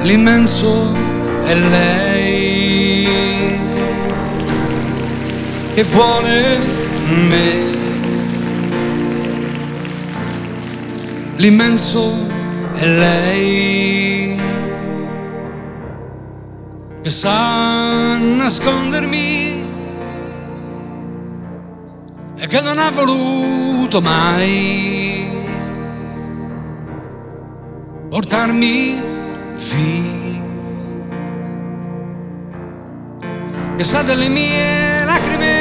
l'immenso è lei che vuole me. L'immenso è lei che sa nascondermi e che non ha voluto mai portarmi via, che sa delle mie lacrime,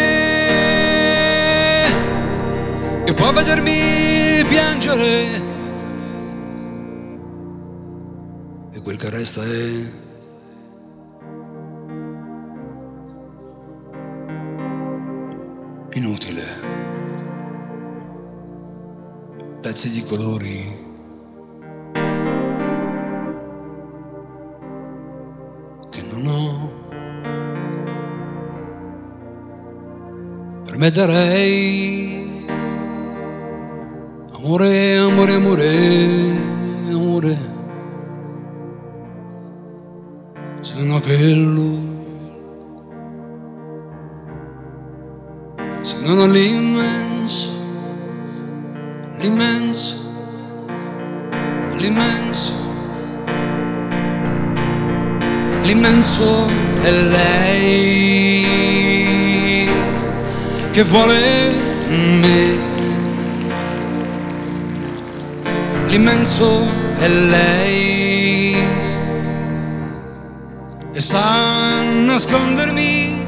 che può vedermi piangere, e quel che resta è inutile. Pezzi di colori che non ho. Per me darei amore, amore, amore, amore, se no che lui, se non ho l'immenso, l'immenso, l'immenso, l'immenso è lei che vuole me. L'immenso è lei che sa nascondermi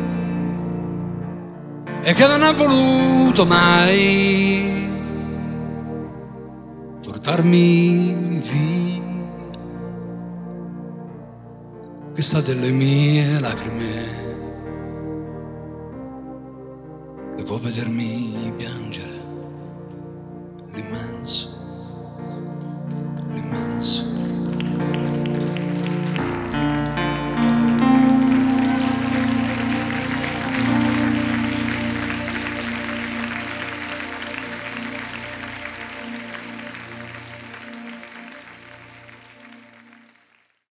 e che non ha voluto mai portarmi via, che sa delle mie lacrime, che può vedermi piangere, l'immenso